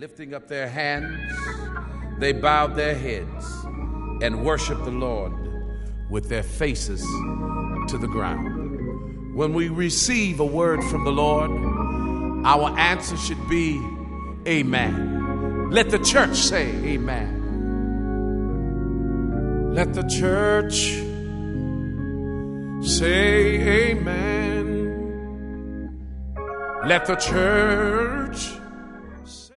lifting up their hands, they bowed their heads and worshiped the Lord with their faces to the ground. When we receive a word from the Lord, our answer should be amen. Let the church say amen. Let the church say amen. Let the church